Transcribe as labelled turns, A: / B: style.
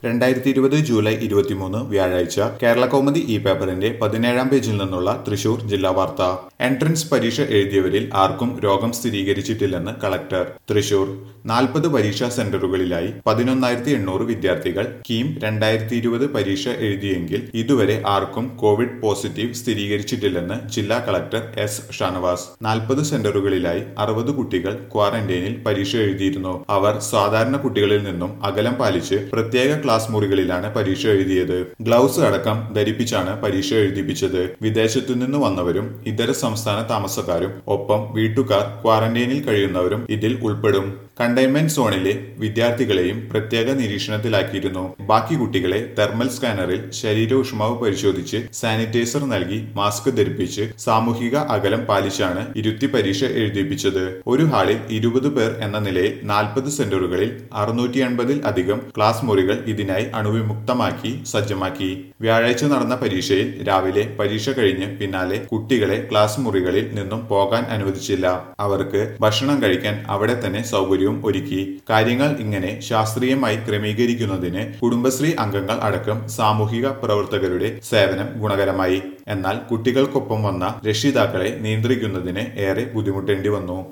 A: 2020 July 23 വ്യാഴാഴ്ച കേരള കൗമുദി ഈ പേപ്പറിന്റെ 17-ാം പേജിൽ നിന്നുള്ള തൃശൂർ ജില്ലാ വാർത്ത. എൻട്രൻസ് പരീക്ഷ എഴുതിയവരിൽ ആർക്കും രോഗം സ്ഥിരീകരിച്ചിട്ടില്ലെന്ന് കളക്ടർ. തൃശൂർ 40 പരീക്ഷാ സെന്ററുകളിലായി 11,800 വിദ്യാർത്ഥികൾ കീം 2020 പരീക്ഷ എഴുതിയെങ്കിൽ ഇതുവരെ ആർക്കും കോവിഡ് പോസിറ്റീവ് സ്ഥിരീകരിച്ചിട്ടില്ലെന്ന് ജില്ലാ കളക്ടർ എസ് ഷാനവാസ്. 40 സെന്ററുകളിലായി 60 കുട്ടികൾ ക്വാറന്റൈനിൽ പരീക്ഷ എഴുതിയിരുന്നു. അവർ സാധാരണ കുട്ടികളിൽ നിന്നും അകലം പാലിച്ച് പ്രത്യേക ക്ലാസ് മുറികളിലാണ് പരീക്ഷ എഴുതിയത്. ഗ്ലൗസ് അടക്കം ധരിപ്പിച്ചാണ് പരീക്ഷ എഴുതിപ്പിച്ചത്. വിദേശത്തു നിന്ന് വന്നവരും ഇതര സംസ്ഥാന താമസക്കാരും ഒപ്പം വീട്ടുകാർ ക്വാറന്റൈനിൽ കഴിയുന്നവരും ഇതിൽ ഉൾപ്പെടും. കണ്ടെയ്ൻമെന്റ് സോണിലെ വിദ്യാർത്ഥികളെയും പ്രത്യേക നിരീക്ഷണത്തിലാക്കിയിരുന്നു. ബാക്കി കുട്ടികളെ തെർമൽ സ്കാനറിൽ ശരീര ഊഷ്മാവ് പരിശോധിച്ച് സാനിറ്റൈസർ നൽകി മാസ്ക് ധരിപ്പിച്ച് സാമൂഹിക അകലം പാലിച്ചാണ് ഇരുത്തി പരീക്ഷ എഴുതിപ്പിച്ചത്. ഒരു ഹാളിൽ 20 പേർ എന്ന നിലയിൽ 40 സെന്ററുകളിൽ 680-ൽ അധികം ക്ലാസ് മുറികൾ ഇതിനായി അണുവിമുക്തമാക്കി സജ്ജമാക്കി. വ്യാഴാഴ്ച നടന്ന പരീക്ഷയിൽ രാവിലെ പരീക്ഷ കഴിഞ്ഞ് പിന്നാലെ കുട്ടികളെ ക്ലാസ് മുറികളിൽ നിന്നും പോകാൻ അനുവദിച്ചില്ല. അവർക്ക് ഭക്ഷണം കഴിക്കാൻ അവിടെ തന്നെ സൗകര്യവും ഒരുക്കി. കാര്യങ്ങൾ ഇങ്ങനെ ശാസ്ത്രീയമായി ക്രമീകരിക്കുന്നതിന് കുടുംബശ്രീ അംഗങ്ങൾ അടക്കം സാമൂഹിക പ്രവർത്തകരുടെ സേവനം ഗുണകരമായി. എന്നാൽ കുട്ടികൾക്കൊപ്പം വന്ന രക്ഷിതാക്കളെ നിയന്ത്രിക്കുന്നതിന് ഏറെ ബുദ്ധിമുട്ടേണ്ടി വന്നു.